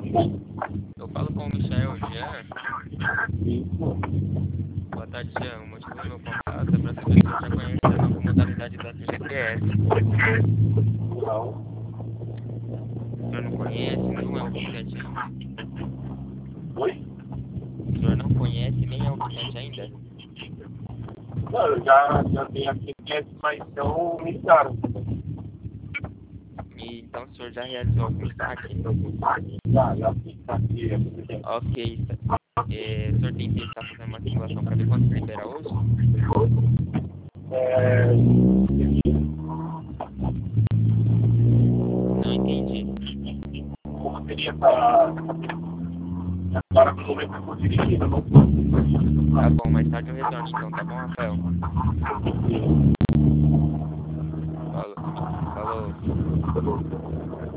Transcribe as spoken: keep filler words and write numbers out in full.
Eu falo com o Michael Jean. Isso. Boa tarde, Jean. O motivo do meu contato é para saber se você já conhece a nova modalidade do G P S. Não. O senhor não conhece, não é oficiante ainda? Oi? O senhor não conhece nem é oficiante ainda? Não, eu já, já tenho aqui clientes, mas não me caro. E, então o senhor já realizou algum saque? Já, já fiz aqui. Ok. É, o senhor tem que estar fazendo uma simulação para ver quanto libera hoje? É... Não entendi. Como seria essa... Agora no momento eu estou dirigindo, não? Tá bom, mais tarde eu retorno então, tá bom, Rafael? Falou. Falou.